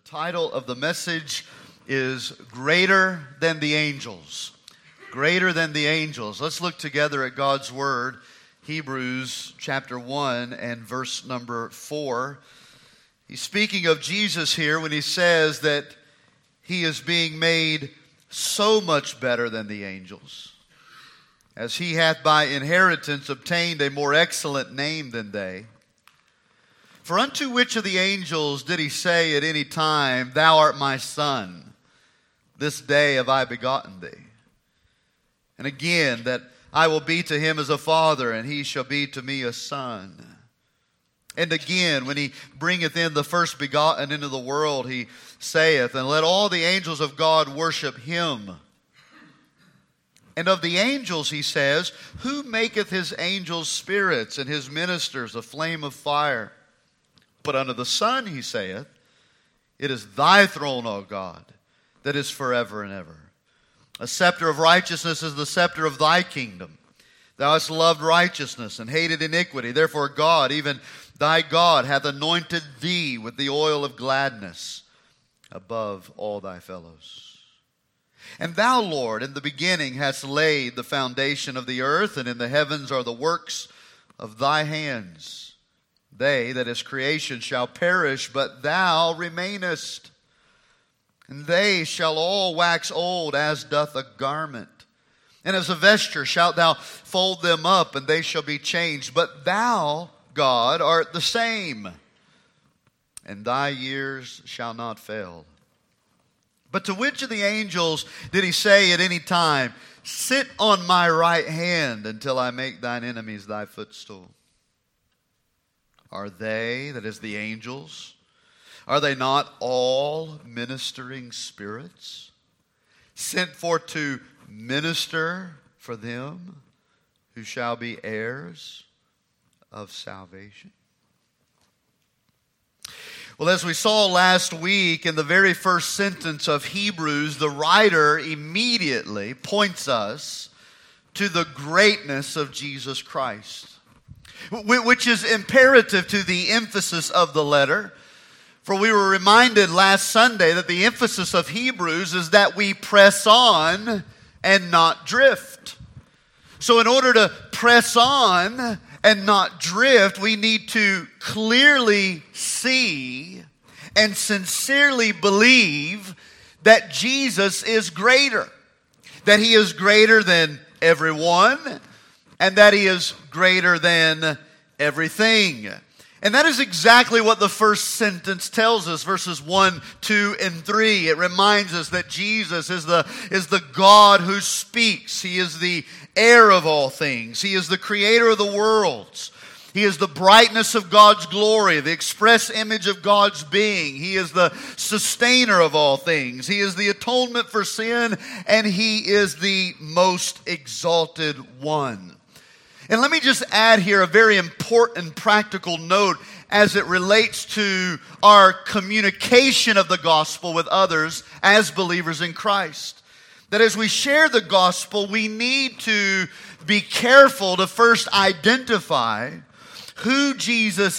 The title of the message is Greater Than the Angels. Greater than the angels. Let's look together at God's Word, Hebrews chapter 1 and verse number 4. He's speaking of Jesus here when he says that he is being made so much better than the angels, as he hath by inheritance obtained a more excellent name than they. For unto which of the angels did he say at any time, Thou art my son, this day have I begotten thee? And again, that I will be to him as a father, and he shall be to me a son. And again, when he bringeth in the first begotten into the world, he saith, And let all the angels of God worship him. And of the angels, he says, Who maketh his angels spirits, and his ministers a flame of fire? But unto the Son, he saith, It is thy throne, O God, that is forever and ever. A scepter of righteousness is the scepter of thy kingdom. Thou hast loved righteousness and hated iniquity. Therefore God, even thy God, hath anointed thee with the oil of gladness above all thy fellows. And thou, Lord, in the beginning hast laid the foundation of the earth, and in the heavens are the works of thy hands. They, that is creation, shall perish, but thou remainest. And they shall all wax old, as doth a garment. And as a vesture shalt thou fold them up, and they shall be changed. But thou, God, art the same, and thy years shall not fail. But to which of the angels did he say at any time, Sit on my right hand until I make thine enemies thy footstool? Are they, that is the angels, are they not all ministering spirits, sent forth to minister for them who shall be heirs of salvation? Well, as we saw last week in the very first sentence of Hebrews, the writer immediately points us to the greatness of Jesus Christ, which is imperative to the emphasis of the letter. For we were reminded last Sunday that the emphasis of Hebrews is that we press on and not drift. So in order to press on and not drift, we need to clearly see and sincerely believe that Jesus is greater. That he is greater than everyone, and that he is greater than everything. And that is exactly what the first sentence tells us, verses 1, 2, and 3. It reminds us that Jesus is the God who speaks. He is the heir of all things. He is the creator of the worlds. He is the brightness of God's glory, the express image of God's being. He is the sustainer of all things. He is the atonement for sin, and he is the most exalted one. And let me just add here a very important practical note as it relates to our communication of the gospel with others as believers in Christ. That as we share the gospel, we need to be careful to first identify who Jesus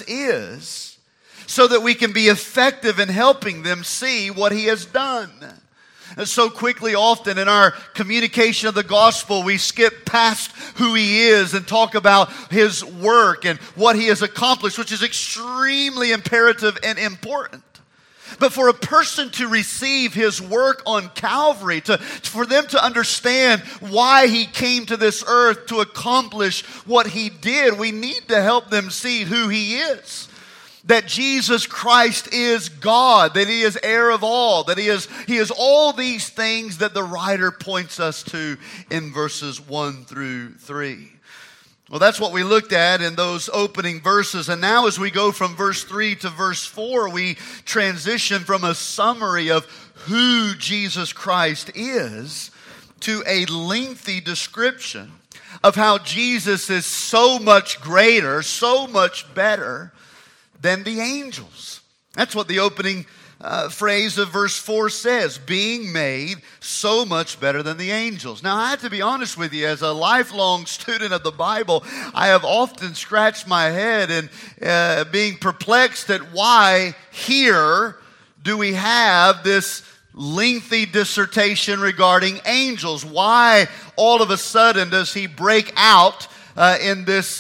is so that we can be effective in helping them see what he has done. And so quickly often in our communication of the gospel, we skip past who he is and talk about his work and what he has accomplished, which is extremely imperative and important. But for a person to receive his work on Calvary, for them to understand why he came to this earth to accomplish what he did, we need to help them see who he is. That Jesus Christ is God, that he is heir of all, that he is all these things that the writer points us to in verses 1 through 3. Well, that's what we looked at in those opening verses. And now as we go from verse 3 to verse 4, we transition from a summary of who Jesus Christ is to a lengthy description of how Jesus is so much greater, so much better than the angels. That's what the opening phrase of verse 4 says, being made so much better than the angels. Now, I have to be honest with you, as a lifelong student of the Bible, I have often scratched my head and being perplexed at why here do we have this lengthy dissertation regarding angels? Why all of a sudden does he break out in this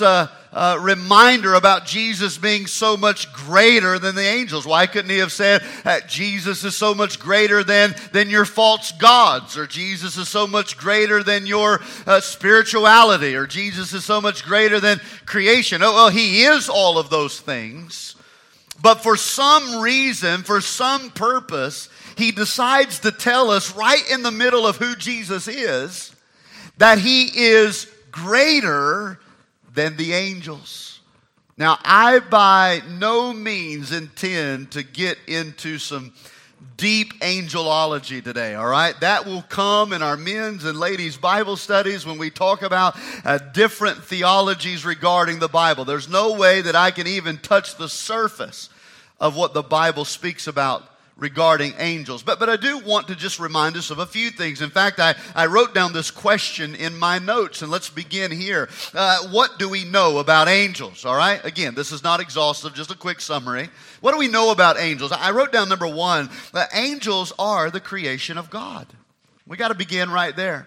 reminder about Jesus being so much greater than the angels? Why couldn't he have said Jesus is so much greater than your false gods, or Jesus is so much greater than your spirituality, or Jesus is so much greater than creation? Oh, well, he is all of those things. But for some reason, for some purpose, he decides to tell us right in the middle of who Jesus is, that he is greater than the angels. Now, I by no means intend to get into some deep angelology today, all right? That will come in our men's and ladies' Bible studies when we talk about different theologies regarding the Bible. There's no way that I can even touch the surface of what the Bible speaks about regarding angels. But I do want to just remind us of a few things. In fact, I wrote down this question in my notes, and let's begin here. What do we know about angels? All right? Again, this is not exhaustive, just a quick summary. What do we know about angels? I wrote down number one, that angels are the creation of God. We got to begin right there.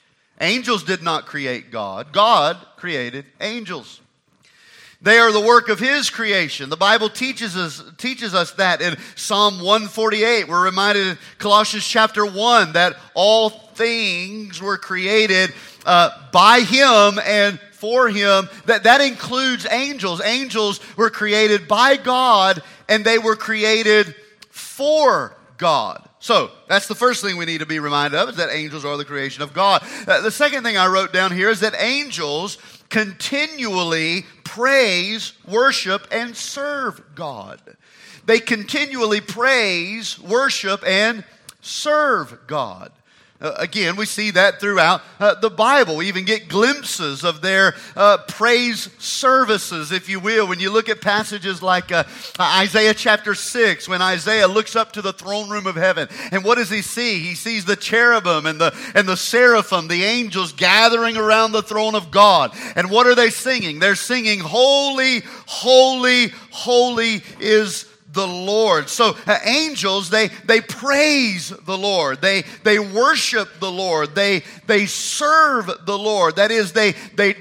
Angels did not create God. God created angels. They are the work of His creation. The Bible teaches us that in Psalm 148. We're reminded in Colossians chapter 1 that all things were created by Him and for Him. That includes angels. Angels were created by God, and they were created for God. So, that's the first thing we need to be reminded of, is that angels are the creation of God. The second thing I wrote down here is that angels continually praise, worship, and serve God. They continually praise, worship, and serve God. Again, we see that throughout the Bible. We even get glimpses of their praise services, if you will, when you look at passages like Isaiah chapter 6, when Isaiah looks up to the throne room of heaven. And what does he see? He sees the cherubim and the seraphim, the angels gathering around the throne of God. And what are they singing? They're singing, "Holy, holy, holy is the Lord." So angels, they praise the Lord. They worship the Lord. They serve the Lord. That is, they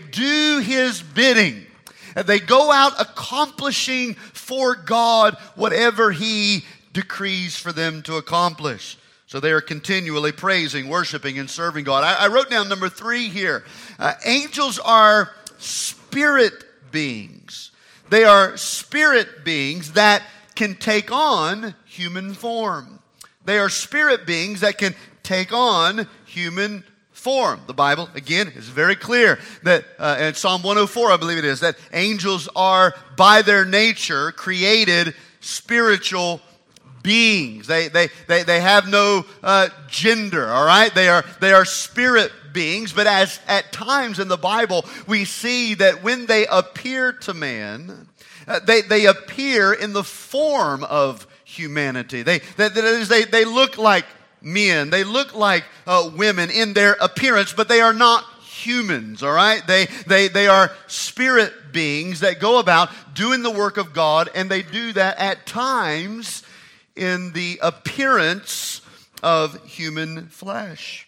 do His bidding. They go out accomplishing for God whatever He decrees for them to accomplish. So they are continually praising, worshiping, and serving God. I wrote down number 3 here. Angels are spirit beings. They are spirit beings that can take on human form. They are spirit beings that can take on human form. The Bible, again, is very clear that in Psalm 104, I believe it is, that angels are by their nature created spiritual beings. They have no gender, all right? They are spirit beings, but as at times in the Bible we see that when they appear to man, they appear in the form of humanity. That is, they look like men. They look like women in their appearance, but they are not humans, all right? They are spirit beings that go about doing the work of God, and they do that at times in the appearance of human flesh.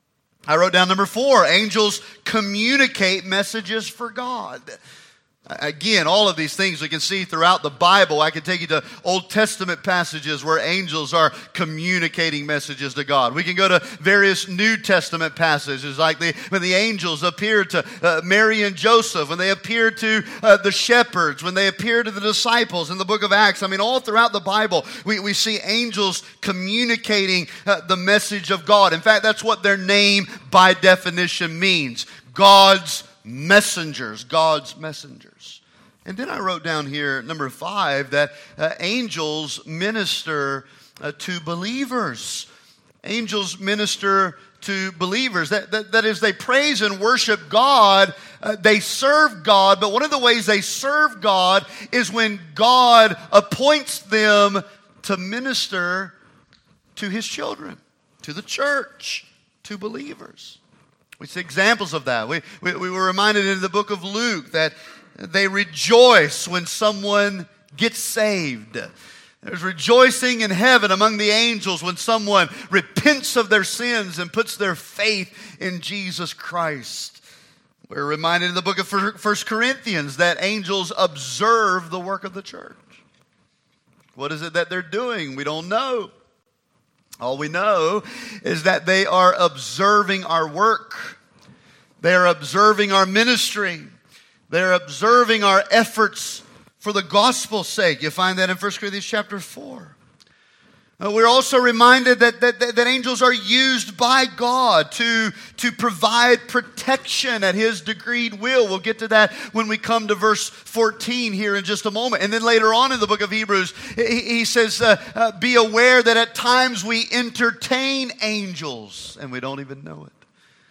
I wrote down number 4, angels communicate messages for God. Again, all of these things we can see throughout the Bible. I can take you to Old Testament passages where angels are communicating messages to God. We can go to various New Testament passages, like when the angels appeared to Mary and Joseph, when they appeared to the shepherds, when they appeared to the disciples in the book of Acts. I mean, all throughout the Bible, we see angels communicating the message of God. In fact, that's what their name by definition means. God's messengers. And then I wrote down here, number 5, that angels minister to believers. Angels minister to believers. That is, they praise and worship God. They serve God. But one of the ways they serve God is when God appoints them to minister to His children, to the church, to believers. We see examples of that. We were reminded in the book of Luke that they rejoice when someone gets saved. There's rejoicing in heaven among the angels when someone repents of their sins and puts their faith in Jesus Christ. We're reminded in the book of 1 Corinthians that angels observe the work of the church. What is it that they're doing? We don't know. All we know is that they are observing our work. They are observing our ministry. They're observing our efforts for the gospel's sake. You find that in 1 Corinthians chapter 4. We're also reminded that angels are used by God to provide protection at His decreed will. We'll get to that when we come to verse 14 here in just a moment. And then later on in the book of Hebrews, he says, be aware that at times we entertain angels and we don't even know it.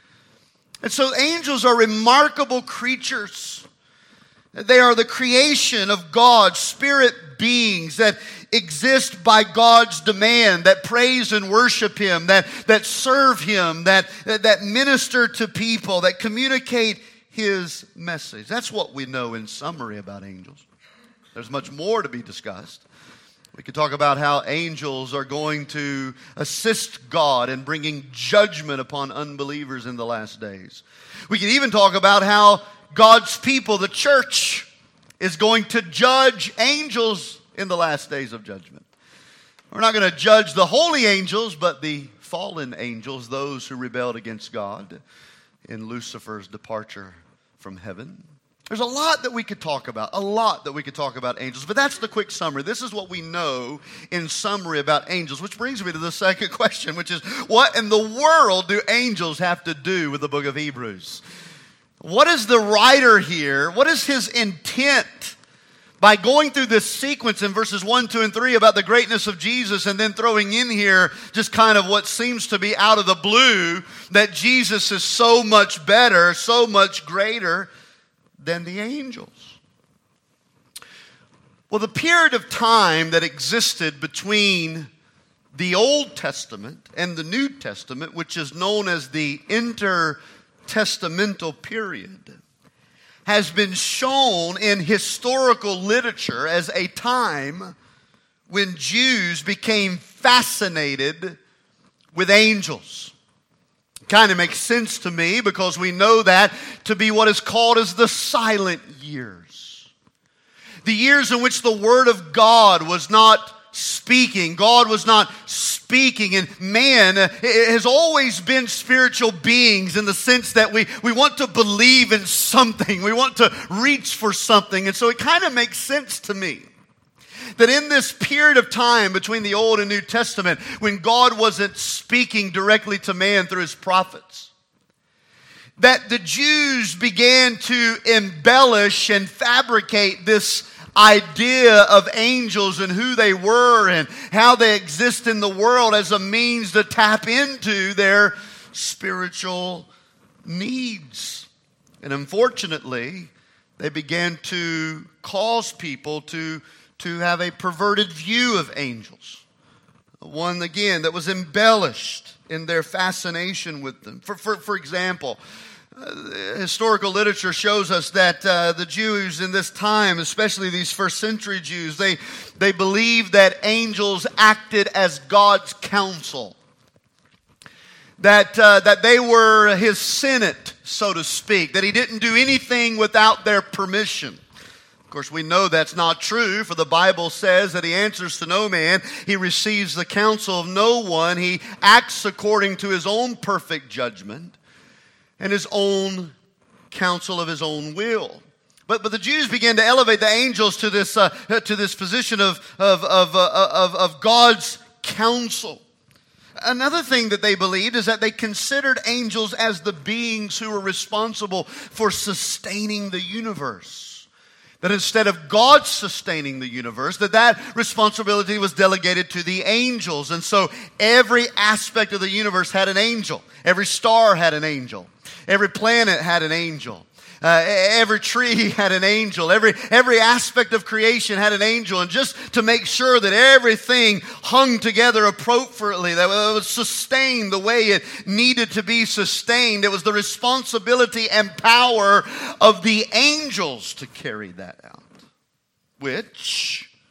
And so angels are remarkable creatures. They are the creation of God, spirit beings that exist by God's demand, that praise and worship Him, that serve Him, that minister to people, that communicate His message. That's what we know in summary about angels. There's much more to be discussed. We could talk about how angels are going to assist God in bringing judgment upon unbelievers in the last days. We could even talk about how God's people, the church, is going to judge angels in the last days of judgment. We're not going to judge the holy angels, but the fallen angels, those who rebelled against God in Lucifer's departure from heaven. There's a lot that we could talk about, angels, but that's the quick summary. This is what we know in summary about angels, which brings me to the second question, which is, what in the world do angels have to do with the book of Hebrews? What is the writer here? What is his intent by going through this sequence in verses 1, 2, and 3 about the greatness of Jesus and then throwing in here just kind of what seems to be out of the blue that Jesus is so much better, so much greater than the angels? Well, the period of time that existed between the Old Testament and the New Testament, which is known as the intertestamental period, has been shown in historical literature as a time when Jews became fascinated with angels. It kind of makes sense to me because we know that to be what is called as the silent years. The years in which the Word of God was not speaking. God was not speaking, and man has always been spiritual beings in the sense that we want to believe in something. We want to reach for something. And so it kind of makes sense to me that in this period of time between the Old and New Testament, when God wasn't speaking directly to man through His prophets, that the Jews began to embellish and fabricate this idea of angels and who they were and how they exist in the world as a means to tap into their spiritual needs. And unfortunately, they began to cause people to have a perverted view of angels. One, again, that was embellished in their fascination with them. For example, historical literature shows us that the Jews in this time, especially these first century Jews, they believed that angels acted as God's counsel. That they were His Senate, so to speak. That He didn't do anything without their permission. Of course, we know that's not true, for the Bible says that He answers to no man. He receives the counsel of no one. He acts according to His own perfect judgment and His own counsel of His own will. But the Jews began to elevate the angels to this position of God's counsel. Another thing that they believed is that they considered angels as the beings who were responsible for sustaining the universe. That instead of God sustaining the universe, that responsibility was delegated to the angels. And so every aspect of the universe had an angel. Every star had an angel. Every planet had an angel. Every tree had an angel. Every aspect of creation had an angel. And just to make sure that everything hung together appropriately, that it was sustained the way it needed to be sustained, it was the responsibility and power of the angels to carry that out. Which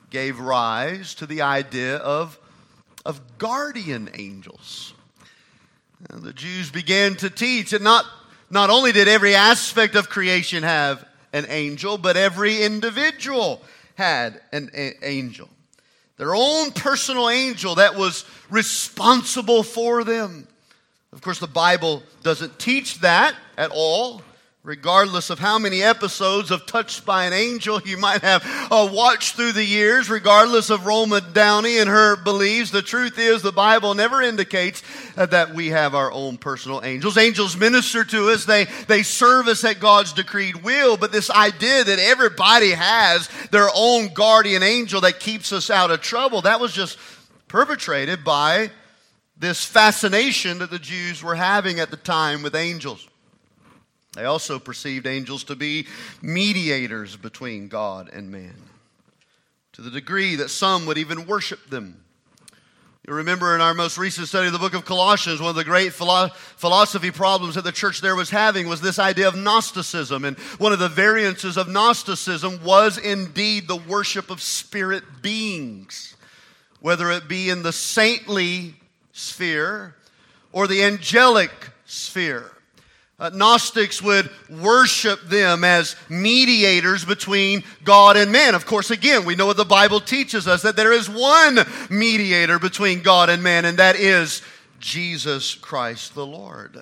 gave rise to the idea of guardian angels. And the Jews began to teach that not only did every aspect of creation have an angel, but every individual had an angel. Their own personal angel that was responsible for them. Of course, the Bible doesn't teach that at all. Regardless of how many episodes of Touched by an Angel you might have watched through the years, regardless of Roma Downey and her beliefs, the truth is the Bible never indicates that we have our own personal angels. Angels minister to us. They serve us at God's decreed will. But this idea that everybody has their own guardian angel that keeps us out of trouble, that was just perpetrated by this fascination that the Jews were having at the time with angels. They also perceived angels to be mediators between God and man, to the degree that some would even worship them. You remember in our most recent study of the book of Colossians, one of the great philosophy problems that the church there was having was this idea of Gnosticism. And one of the variances of Gnosticism was indeed the worship of spirit beings, whether it be in the saintly sphere or the angelic sphere. Gnostics would worship them as mediators between God and man. Of course, again, we know what the Bible teaches us, that there is one mediator between God and man, and that is Jesus Christ the Lord.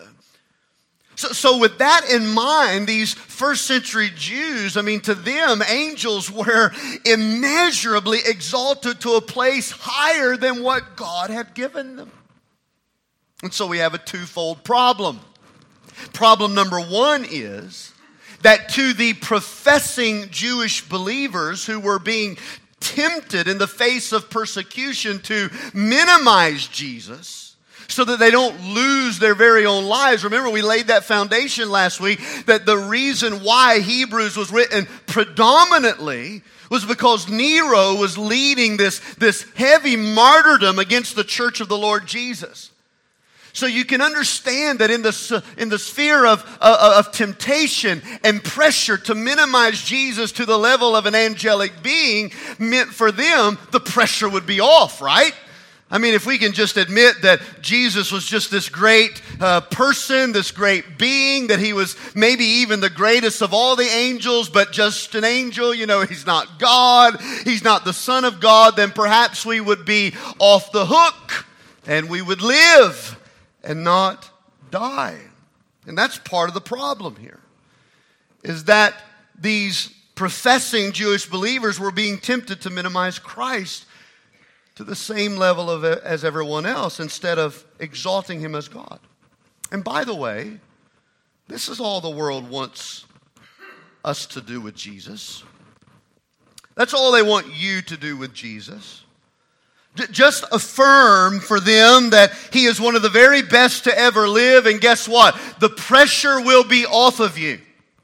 So with that in mind, these first century Jews, to them, angels were immeasurably exalted to a place higher than what God had given them. And so we have a twofold problem. Problem number one is that to the professing Jewish believers who were being tempted in the face of persecution to minimize Jesus so that they don't lose their very own lives. Remember, we laid that foundation last week that the reason why Hebrews was written predominantly was because Nero was leading this heavy martyrdom against the church of the Lord Jesus. So you can understand that in the sphere of temptation and pressure to minimize Jesus to the level of an angelic being meant for them, the pressure would be off, right? If we can just admit that Jesus was just this great person, this great being, that he was maybe even the greatest of all the angels, but just an angel, he's not God, he's not the Son of God, then perhaps we would be off the hook and we would live and not die. And that's part of the problem here, is that these professing Jewish believers were being tempted to minimize Christ to the same level as everyone else instead of exalting him as God. And by the way, this is all the world wants us to do with Jesus. That's all they want you to do with Jesus. Just affirm for them that he is one of the very best to ever live, and guess what? The pressure will be off of you.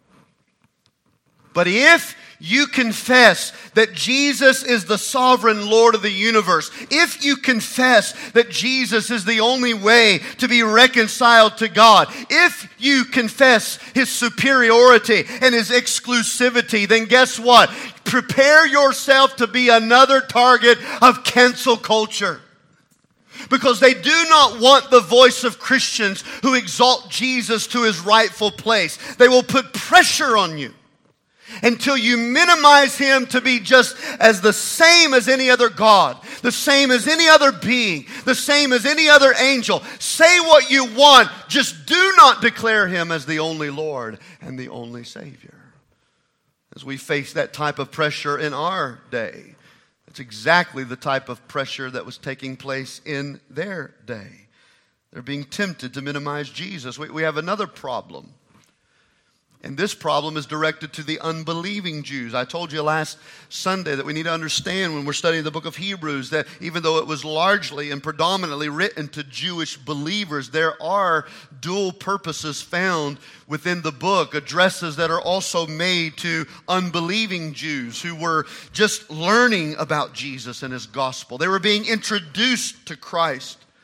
But if you confess that Jesus is the sovereign Lord of the universe, if you confess that Jesus is the only way to be reconciled to God, if you confess his superiority and his exclusivity, then guess what? Prepare yourself to be another target of cancel culture. Because they do not want the voice of Christians who exalt Jesus to his rightful place. They will put pressure on you until you minimize him to be just as the same as any other God, the same as any other being, the same as any other angel. Say what you want, just do not declare him as the only Lord and the only Savior. As we face that type of pressure in our day, it's exactly the type of pressure that was taking place in their day. They're being tempted to minimize Jesus. We have another problem. And this problem is directed to the unbelieving Jews. I told you last Sunday that we need to understand when we're studying the book of Hebrews that even though it was largely and predominantly written to Jewish believers, there are dual purposes found within the book, addresses that are also made to unbelieving Jews who were just learning about Jesus and his gospel. They were being introduced to Christ.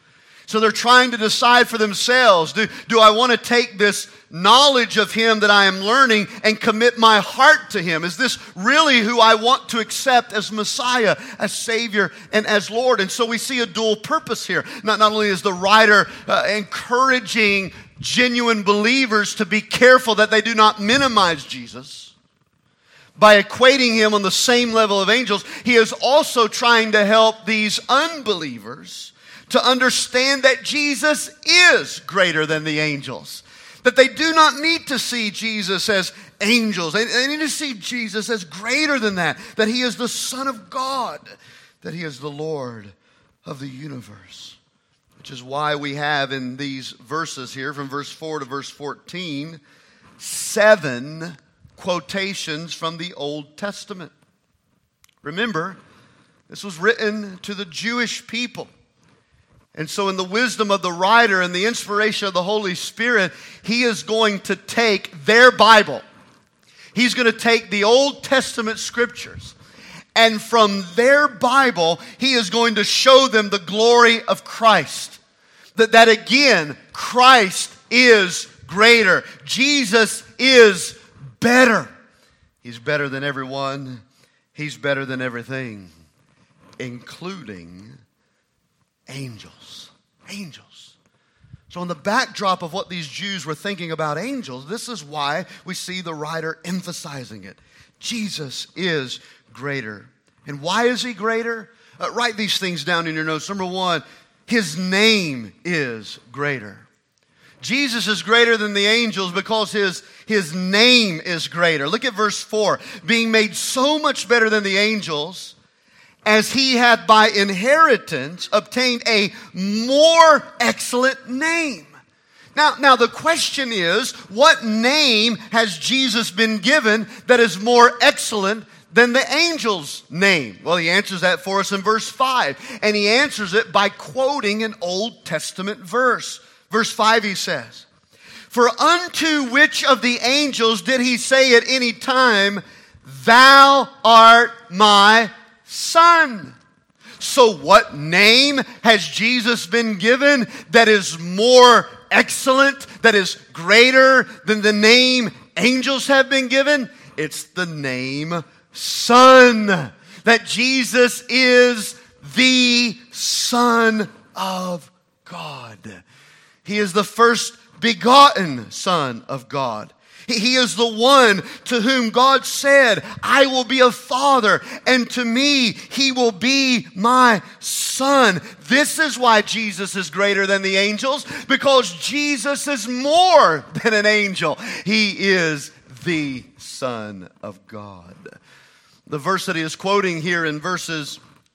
So they're trying to decide for themselves, do I want to take this knowledge of Him that I am learning and commit my heart to Him? Is this really who I want to accept as Messiah, as Savior, and as Lord? And so we see a dual purpose here. Not only is the writer encouraging genuine believers to be careful that they do not minimize Jesus by equating Him on the same level of angels, he is also trying to help these unbelievers to understand that Jesus is greater than the angels. That they do not need to see Jesus as angels. They need to see Jesus as greater than that. That He is the Son of God. That He is the Lord of the universe. Which is why we have in these verses here, from verse 4 to verse 14, 7 quotations from the Old Testament. Remember, this was written to the Jewish people. And so in the wisdom of the writer and the inspiration of the Holy Spirit, he is going to take their Bible. He's going to take the Old Testament scriptures. And from their Bible, he is going to show them the glory of Christ. That again, Christ is greater. Jesus is better. He's better than everyone. He's better than everything, including angels. Angels. So in the backdrop of what these Jews were thinking about angels, this is why we see the writer emphasizing it. Jesus is greater. And why is He greater? Write these things down in your notes. Number one, His name is greater. Jesus is greater than the angels because His name is greater. Look at verse 4. Being made so much better than the angels, as He hath by inheritance obtained a more excellent name. Now the question is, what name has Jesus been given that is more excellent than the angel's name? Well, He answers that for us in verse 5. And He answers it by quoting an Old Testament verse. Verse 5 He says, "For unto which of the angels did He say at any time, Thou art my Son?" So what name has Jesus been given that is more excellent, that is greater than the name angels have been given? It's the name Son. That Jesus is the Son of God. He is the first begotten Son of God. He is the one to whom God said, I will be a father, and to me He will be my son. This is why Jesus is greater than the angels, because Jesus is more than an angel. He is the Son of God. The verse that he is quoting here in verses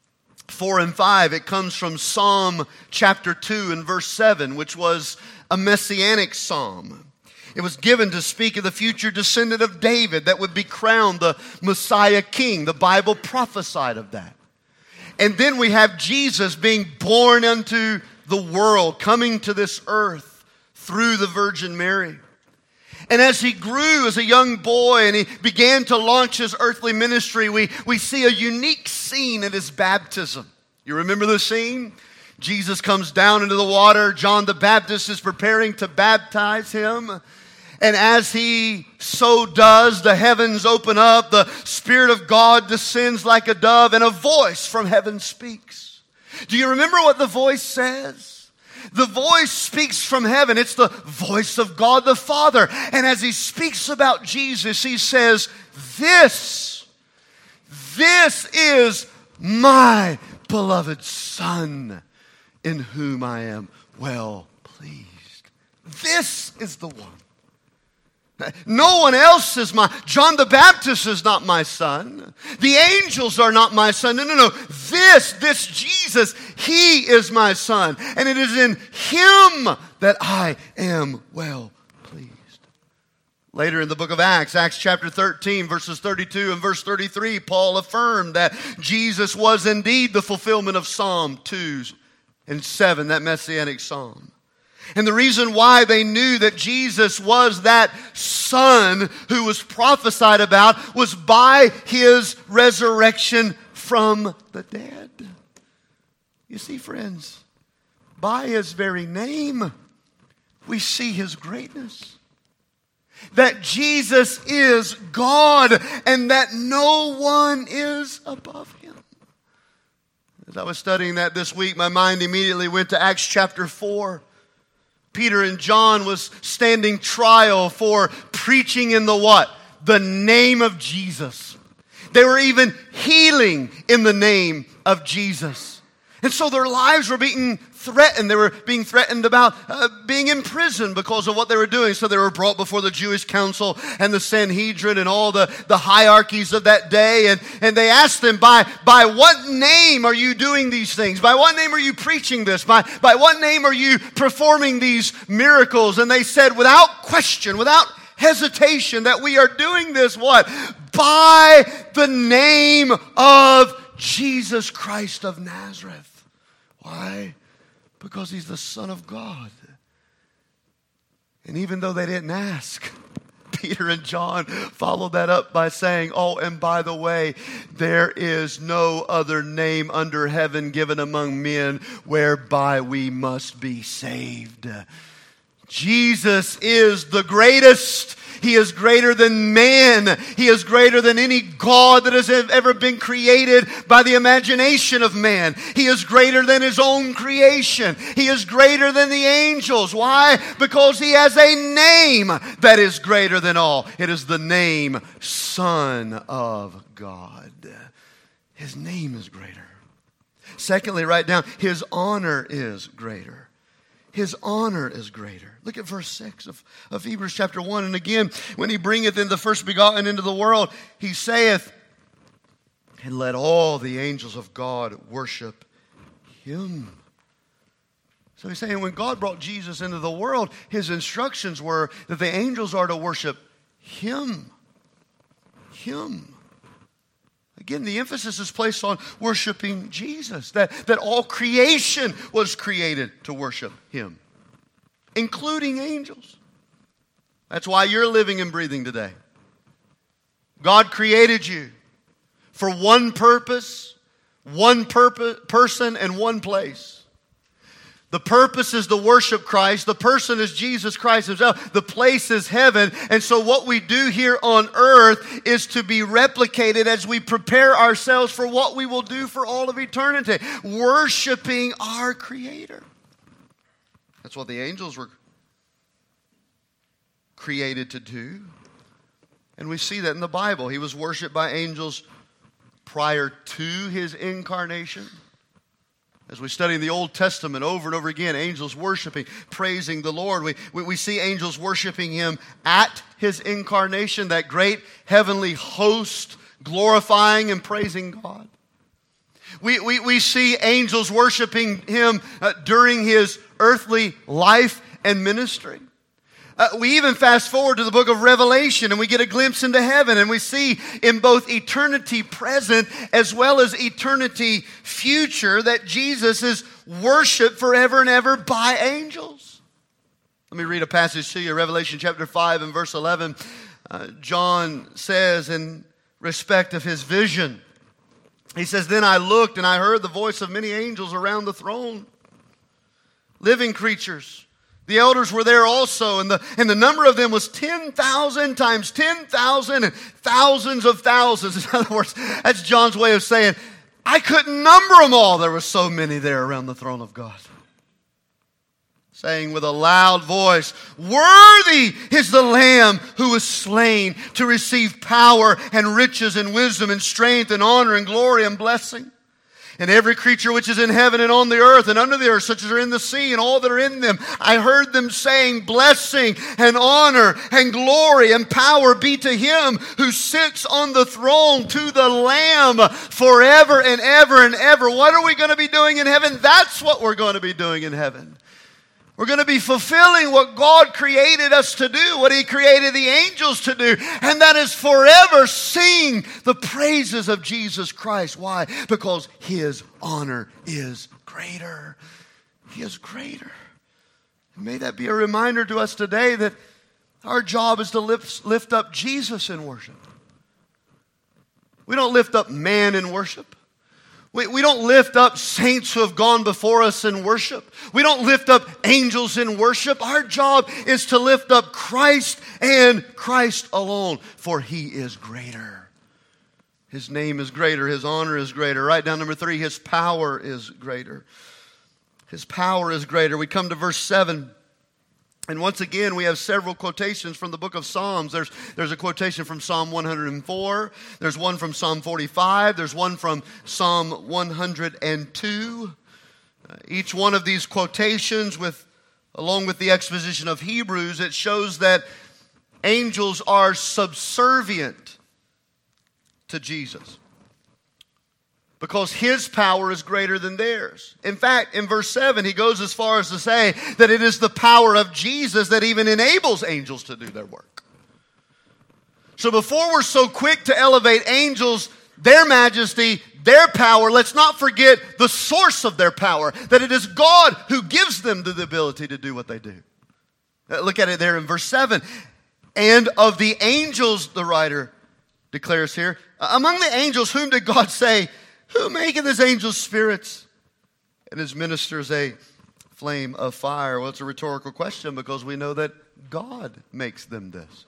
4 and 5, it comes from Psalm chapter 2 and verse 7, which was a messianic psalm. It was given to speak of the future descendant of David that would be crowned the Messiah King. The Bible prophesied of that. And then we have Jesus being born unto the world, coming to this earth through the Virgin Mary. And as He grew as a young boy and He began to launch His earthly ministry, we see a unique scene at His baptism. You remember the scene? Jesus comes down into the water. John the Baptist is preparing to baptize Him. And as He so does, the heavens open up, the Spirit of God descends like a dove, and a voice from heaven speaks. Do you remember what the voice says? The voice speaks from heaven. It's the voice of God the Father. And as He speaks about Jesus, He says, This is my beloved Son, in whom I am well pleased. This is the one. No one else is John the Baptist is not my son. The angels are not my son. No. This Jesus, He is my son. And it is in Him that I am well pleased. Later in the book of Acts chapter 13, verses 32 and verse 33, Paul affirmed that Jesus was indeed the fulfillment of Psalm 2 and 7, that messianic psalm. And the reason why they knew that Jesus was that Son who was prophesied about was by His resurrection from the dead. You see, friends, by His very name, we see His greatness. That Jesus is God and that no one is above Him. As I was studying that this week, my mind immediately went to Acts chapter 4. Peter and John was standing trial for preaching in the what? The name of Jesus. They were even healing in the name of Jesus. And so their lives were being threatened. They were being threatened about being in prison because of what they were doing. So they were brought before the Jewish council and the Sanhedrin and all the hierarchies of that day. And they asked them, by what name are you doing these things? By what name are you preaching this? By what name are you performing these miracles? And they said, without question, without hesitation, that we are doing this, what? By the name of Jesus Christ of Nazareth. Why? Because He's the Son of God. And even though they didn't ask, Peter and John followed that up by saying, oh, and by the way, there is no other name under heaven given among men whereby we must be saved. Jesus is the greatest. He is greater than man. He is greater than any God that has ever been created by the imagination of man. He is greater than His own creation. He is greater than the angels. Why? Because He has a name that is greater than all. It is the name Son of God. His name is greater. Secondly, write down, His honor is greater. His honor is greater. Look at verse 6 of Hebrews chapter 1. And again, when He bringeth in the first begotten into the world, He saith, and let all the angels of God worship Him. So He's saying when God brought Jesus into the world, His instructions were that the angels are to worship Him. Him. Again, the emphasis is placed on worshiping Jesus. That all creation was created to worship Him, including angels. That's why you're living and breathing today. God created you for one purpose, person, and one place. The purpose is to worship Christ. The person is Jesus Christ Himself. The place is heaven. And so what we do here on earth is to be replicated as we prepare ourselves for what we will do for all of eternity. Worshiping our Creator. That's what the angels were created to do. And we see that in the Bible. He was worshipped by angels prior to His incarnation. As we study in the Old Testament over and over again, angels worshiping, praising the Lord. We see angels worshiping Him at His incarnation, that great heavenly host glorifying and praising God. We see angels worshiping Him during His earthly life and ministry. We even fast forward to the book of Revelation and we get a glimpse into heaven and we see in both eternity present as well as eternity future that Jesus is worshiped forever and ever by angels. Let me read a passage to you, Revelation chapter 5 and verse 11. John says in respect of his vision, he says, "Then I looked and I heard the voice of many angels around the throne, living creatures. The elders were there also, and the number of them was 10,000 times 10,000 and thousands of thousands." In other words, that's John's way of saying, I couldn't number them all. There were so many there around the throne of God. Saying with a loud voice, "Worthy is the Lamb who was slain to receive power and riches and wisdom and strength and honor and glory and blessing. And every creature which is in heaven and on the earth and under the earth, such as are in the sea and all that are in them, I heard them saying, blessing and honor and glory and power be to Him who sits on the throne, to the Lamb, forever and ever and ever." What are we going to be doing in heaven? That's what we're going to be doing in heaven. We're going to be fulfilling what God created us to do, what He created the angels to do, and that is forever sing the praises of Jesus Christ. Why? Because His honor is greater. He is greater. And may that be a reminder to us today that our job is to lift up Jesus in worship. We don't lift up man in worship. We don't lift up saints who have gone before us in worship. We don't lift up angels in worship. Our job is to lift up Christ and Christ alone, for He is greater. His name is greater. His honor is greater. Write down number 3, His power is greater. His power is greater. We come to verse 7. And once again, we have several quotations from the book of Psalms. There's a quotation from Psalm 104. There's one from Psalm 45. There's one from Psalm 102. Each one of these quotations, along with the exposition of Hebrews, it shows that angels are subservient to Jesus, because His power is greater than theirs. In fact, in verse 7, he goes as far as to say that it is the power of Jesus that even enables angels to do their work. So before we're so quick to elevate angels, their majesty, their power, let's not forget the source of their power, that it is God who gives them the ability to do what they do. Look at it there in verse 7. And of the angels, the writer declares here, among the angels, whom did God say, who maketh his angels spirits and his ministers a flame of fire? Well, it's a rhetorical question, because we know that God makes them this.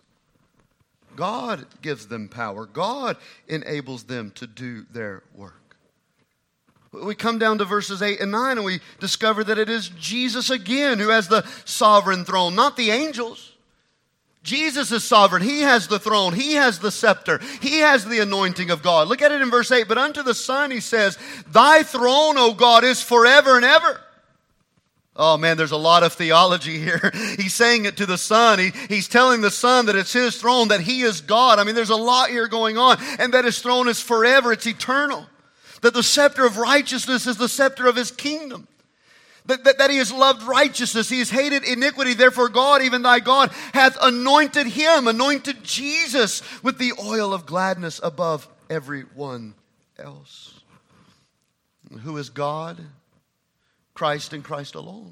God gives them power. God enables them to do their work. We come down to verses 8 and 9, and we discover that it is Jesus again who has the sovereign throne, not the angels. Jesus is sovereign. He has the throne. He has the scepter. He has the anointing of God. Look at it in verse 8. But unto the Son he says, Thy throne, O God, is forever and ever. Oh man, there's a lot of theology here. He's saying it to the Son. He's telling the Son that it's His throne, that He is God. I mean, there's a lot here going on. And that His throne is forever. It's eternal. That the scepter of righteousness is the scepter of His kingdom. That He has loved righteousness. He has hated iniquity. Therefore God, even thy God, hath anointed Him, anointed Jesus, with the oil of gladness above everyone else. Who is God? Christ and Christ alone.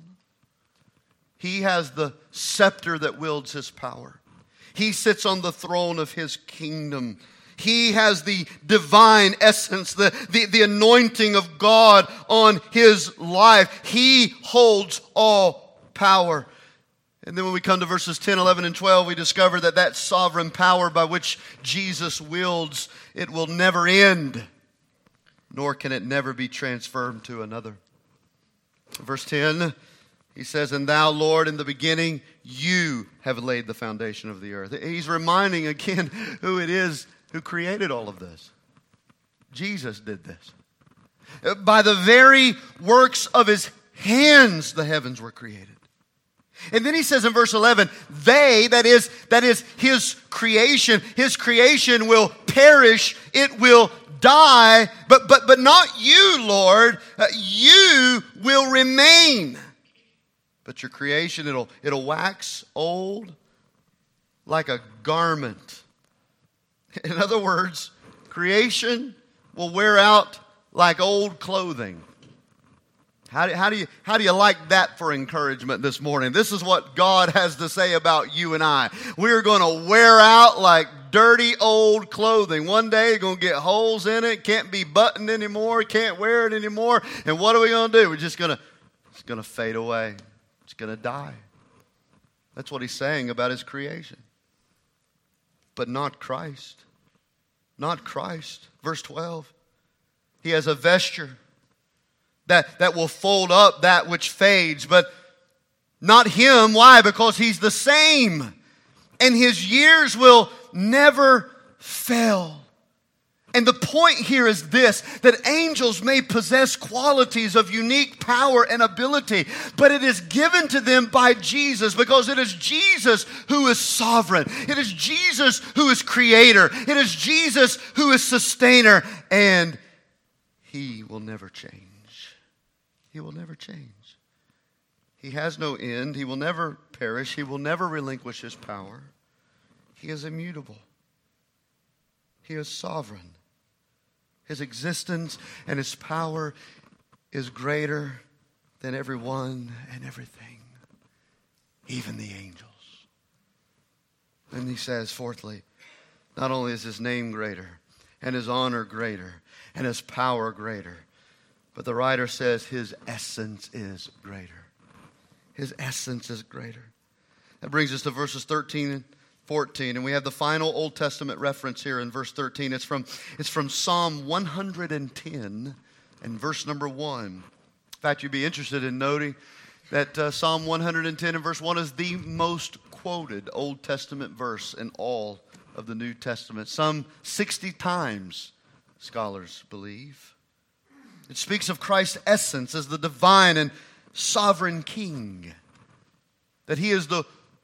He has the scepter that wields His power. He sits on the throne of His kingdom. He has the divine essence, the anointing of God on His life. He holds all power. And then when we come to verses 10, 11, and 12, we discover that sovereign power by which Jesus wields, it will never end, nor can it never be transferred to another. Verse 10, he says, And thou, Lord, in the beginning, you have laid the foundation of the earth. He's reminding again who it is who created all of this. Jesus did this. By the very works of His hands, the heavens were created. And then he says in verse 11, they, that is His creation will perish, it will die, but not you, Lord. You will remain. But your creation, it'll wax old like a garment. In other words, creation will wear out like old clothing. How do you like that for encouragement this morning? This is what God has to say about you and I. We're going to wear out like dirty old clothing. One day you're going to get holes in it, can't be buttoned anymore, can't wear it anymore. And what are we going to do? It's going to fade away. It's going to die. That's what He's saying about His creation. But not Christ. Not Christ. Verse 12. He has a vesture that will fold up that which fades, but not Him. Why? Because He's the same. And His years will never fail. And the point here is this, that angels may possess qualities of unique power and ability, but it is given to them by Jesus, because it is Jesus who is sovereign. It is Jesus who is creator. It is Jesus who is sustainer, and He will never change. He will never change. He has no end. He will never perish. He will never relinquish His power. He is immutable. He is sovereign. His existence and His power is greater than everyone and everything, even the angels. And he says, fourthly, not only is His name greater, and His honor greater, and His power greater, But the writer says his essence is greater. His essence is greater. That brings us to verses 13 and 14. And we have the final Old Testament reference here in verse 13. It's from Psalm 110 and verse number 1. In fact, you'd be interested in noting that Psalm 110 and verse 1 is the most quoted Old Testament verse in all of the New Testament. Some 60 times, scholars believe. It speaks of Christ's essence as the divine and sovereign King. That He is the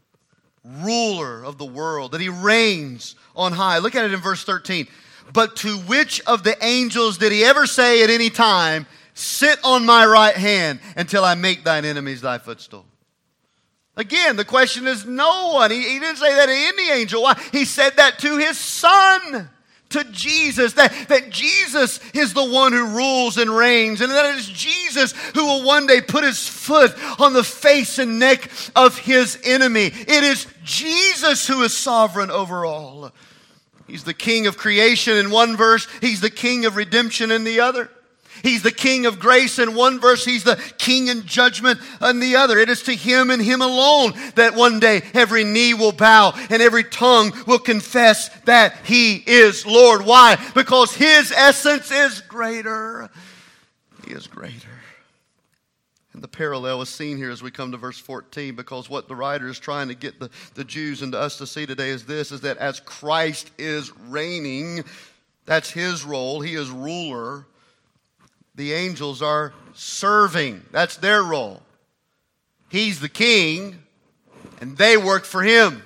ruler of the world. That He reigns on high. Look at it in verse 13. But to which of the angels did He ever say at any time, sit on my right hand until I make thine enemies thy footstool? Again, the question is no one. He didn't say that to any angel. Why? He said that to His Son, to Jesus. That Jesus is the one who rules and reigns. And that it is Jesus who will one day put His foot on the face and neck of His enemy. It is Jesus who is sovereign over all. He's the King of creation in one verse. He's the King of redemption in the other. He's the King of grace in one verse. He's the King in judgment in the other. It is to Him and Him alone that one day every knee will bow and every tongue will confess that He is Lord. Why? Because His essence is greater. He is greater. And the parallel is seen here as we come to verse 14, because what the writer is trying to get the Jews and to us to see today is this, is that as Christ is reigning, that's His role. He is ruler. The angels are serving. That's their role. He's the king, and they work for Him.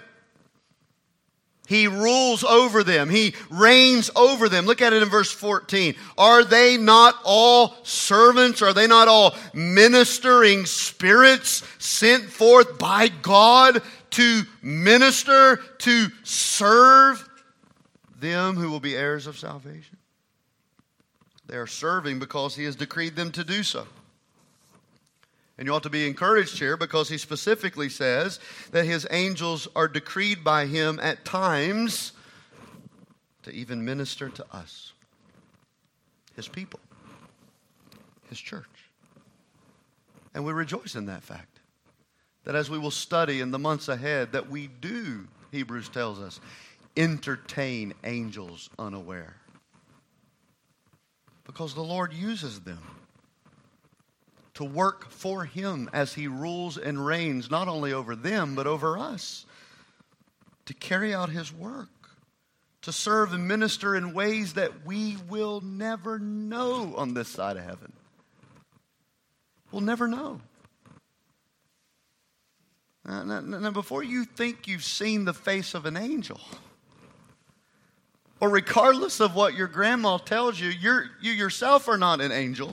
He rules over them. He reigns over them. Look at it in verse 14. Are they not all servants? Are they not all ministering spirits sent forth by God to minister, to serve them who will be heirs of salvation? They are serving because He has decreed them to do so. And you ought to be encouraged here because He specifically says that His angels are decreed by Him at times to even minister to us, His people, His church. And we rejoice in that fact, that as we will study in the months ahead, that we do, Hebrews tells us, entertain angels unaware. Because the Lord uses them to work for Him as He rules and reigns, not only over them, but over us. To carry out His work. To serve and minister in ways that we will never know on this side of heaven. We'll never know. Now, before you think you've seen the face of an angel, or regardless of what your grandma tells you, you yourself are not an angel.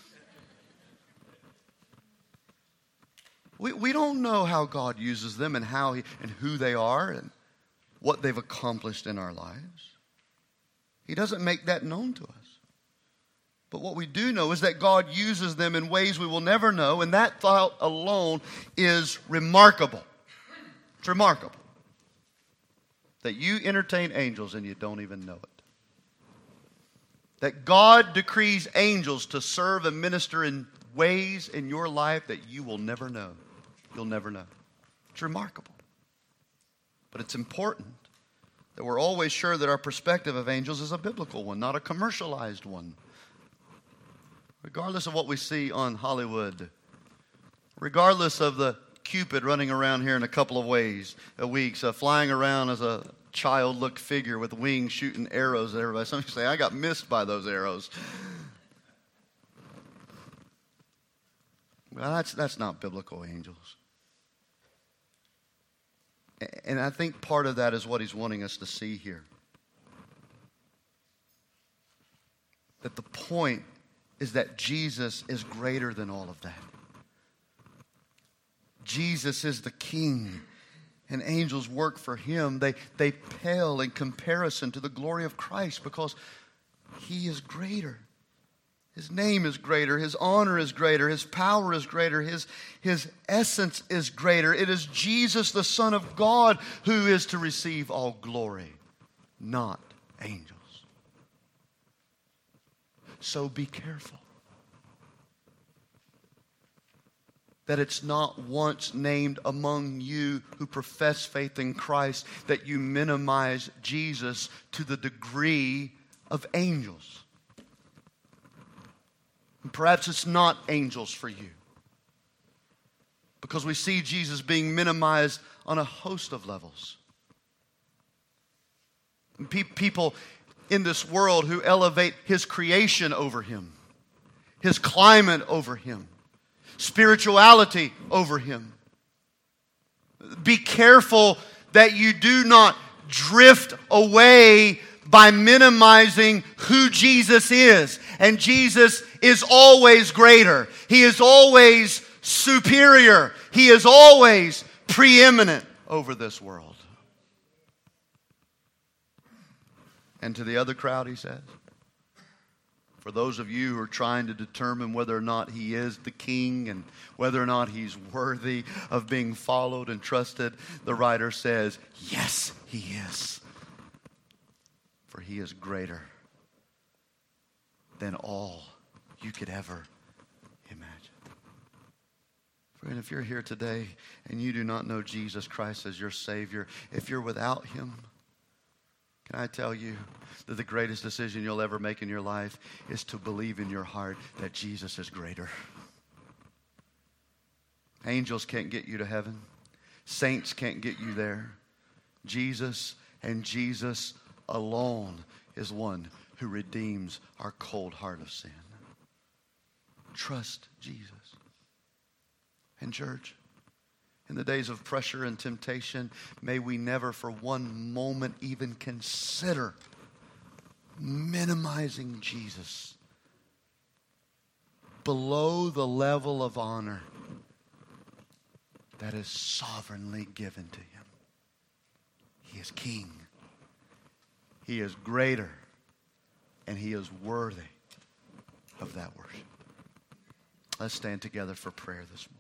We don't know how God uses them and how and who they are and what they've accomplished in our lives. He doesn't make that known to us. But what we do know is that God uses them in ways we will never know, and that thought alone is remarkable. It's remarkable. That you entertain angels and you don't even know it. That God decrees angels to serve and minister in ways in your life that you will never know. You'll never know. It's remarkable. But it's important that we're always sure that our perspective of angels is a biblical one, not a commercialized one. Regardless of what we see on Hollywood, regardless of the Cupid running around here in a couple of weeks, flying around as a child-look figure with wings shooting arrows at everybody. Some say, I got missed by those arrows. Well, that's not biblical angels. And I think part of that is what He's wanting us to see here. That the point is that Jesus is greater than all of that. Jesus is the King, and angels work for Him. They pale in comparison to the glory of Christ because He is greater. His name is greater. His honor is greater. His power is greater. His essence is greater. It is Jesus, the Son of God, who is to receive all glory, not angels. So be careful. that it's not once named among you who profess faith in Christ that you minimize Jesus to the degree of angels. And perhaps it's not angels for you, because we see Jesus being minimized on a host of levels. And people in this world who elevate His creation over Him, His climate over Him, spirituality over Him. Be careful that you do not drift away by minimizing who Jesus is. And Jesus is always greater. He is always superior. He is always preeminent over this world. And to the other crowd, He says, for those of you who are trying to determine whether or not He is the King and whether or not He's worthy of being followed and trusted, the writer says, yes, He is. For He is greater than all you could ever imagine. Friend, if you're here today and you do not know Jesus Christ as your Savior, if you're without Him, can I tell you that the greatest decision you'll ever make in your life is to believe in your heart that Jesus is greater. Angels can't get you to heaven. Saints can't get you there. Jesus and Jesus alone is one who redeems our cold heart of sin. Trust Jesus. And church, in the days of pressure and temptation, may we never for one moment even consider minimizing Jesus below the level of honor that is sovereignly given to Him. He is King. He is greater. And He is worthy of that worship. Let's stand together for prayer this morning.